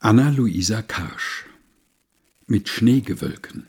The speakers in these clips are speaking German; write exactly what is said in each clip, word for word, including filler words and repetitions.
Anna Luisa Karsch mit Schneegewölken.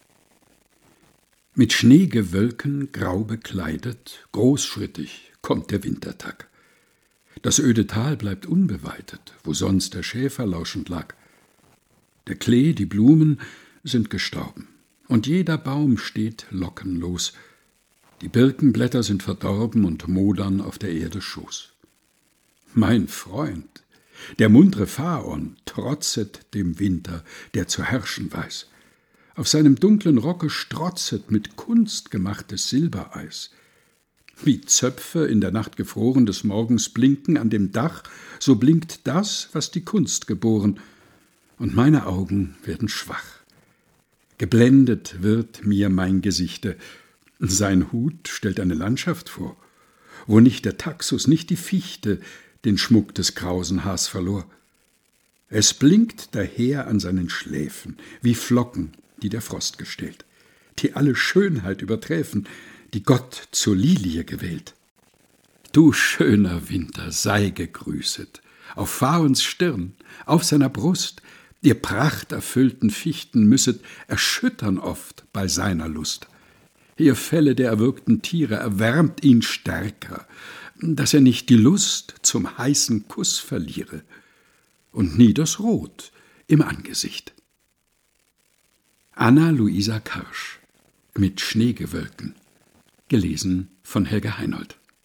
Mit Schneegewölken grau bekleidet, großschrittig kommt der Wintertag. Das öde Tal bleibt unbeweidet, wo sonst der Schäfer lauschend lag. Der Klee, die Blumen sind gestorben, und jeder Baum steht lockenlos. Die Birkenblätter sind verdorben und modern auf der Erde Schoß. Mein Freund, der muntre Phaon, trotzet dem Winter, der zu herrschen weiß. Auf seinem dunklen Rocke strotzet mit Kunst gemachtes Silbereis. Wie Zöpfe in der Nacht gefroren des Morgens blinken an dem Dach, so blinkt das, was die Kunst geboren, und meine Augen werden schwach. Geblendet wird mir mein Gesichte, sein Hut stellt eine Landschaft vor, wo nicht der Taxus, nicht die Fichte den Schmuck des krausen Haars verlor. Es blinkt daher an seinen Schläfen, wie Flocken, die der Frost gestellt, die alle Schönheit überträfen, die Gott zur Lilie gewählt. Du schöner Winter, sei gegrüßet, auf Phaons Stirn, auf seiner Brust, ihr prachterfüllten Fichten müsset erschüttern oft bei seiner Lust. Ihr Felle der erwürgten Tiere erwärmt ihn stärker, dass er nicht die Lust zum heißen Kuss verliere und nie das Rot im Angesicht. Anna Luisa Karsch mit Schneegewölken, gelesen von Helga Heinold.